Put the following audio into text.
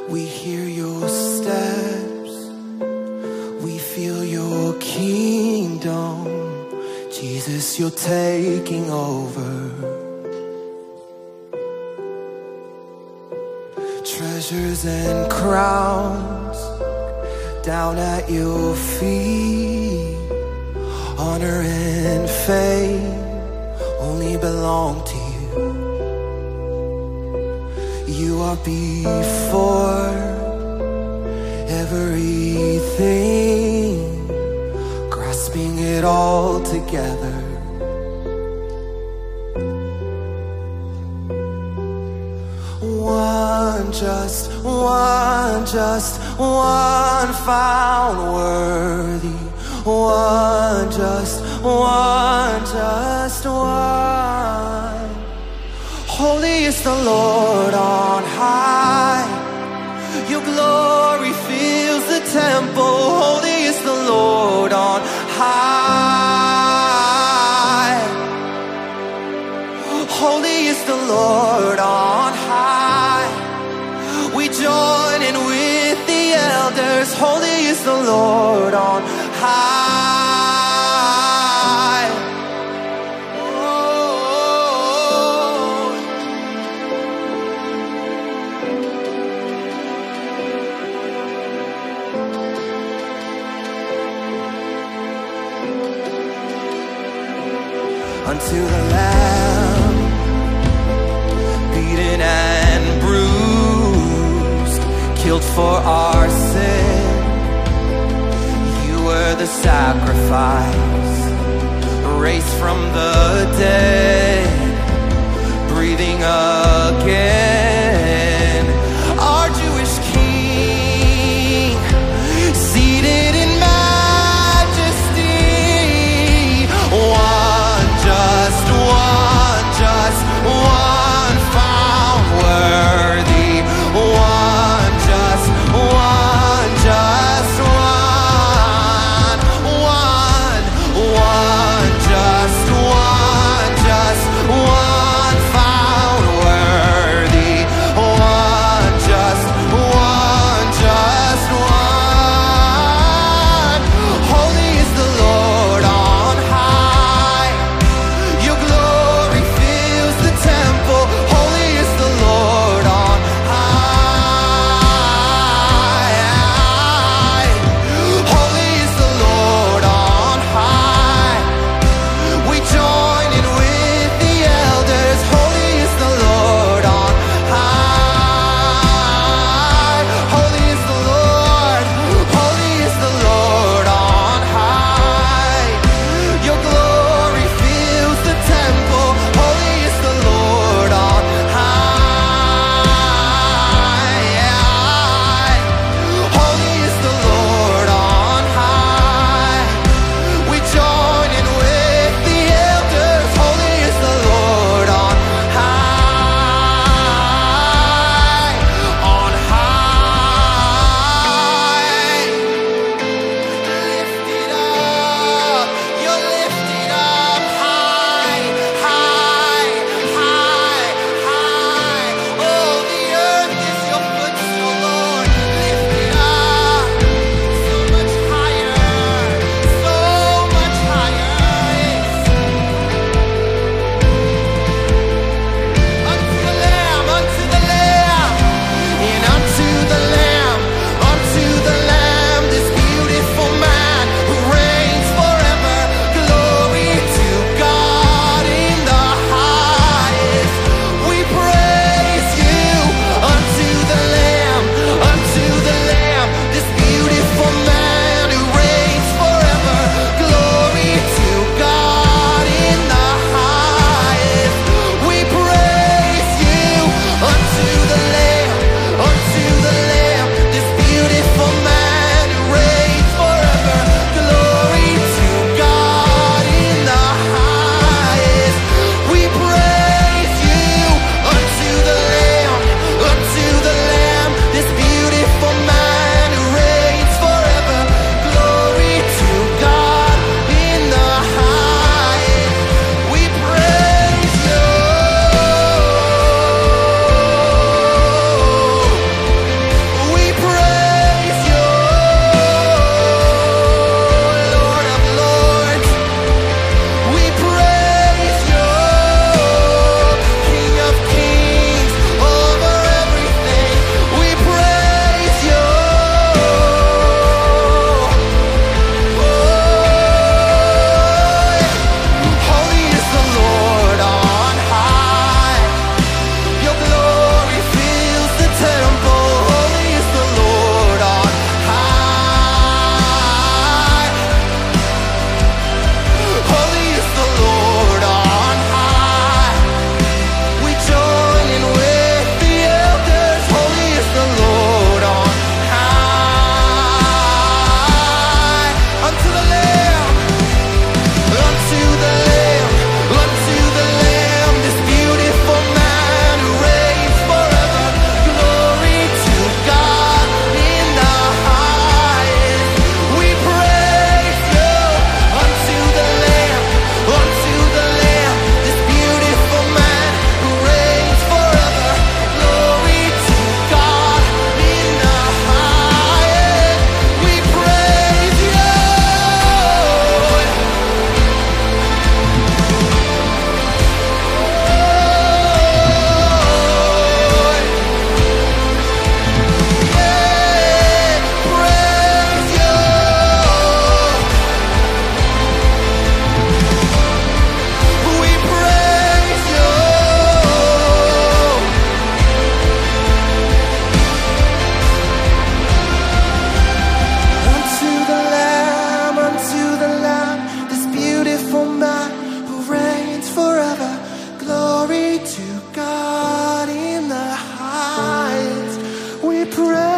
We hear your steps, we feel your kingdom. Jesus, you're taking over. Treasures and crowns down at your feet. Honor and fame only belong to you. You are before everything, grasping it all together. One found worthy. One. Holy is the Lord on high. Your glory fills the temple. Holy is the Lord on high. Holy is the Lord on high. We join in with the elders. Holy is the Lord on high. Unto the Lamb, beaten and bruised, killed for our sin. You were the sacrifice, raised from the dead, breathing again. Our Jewish King, seated in majesty. One found worthy. One. One found worthy. praise.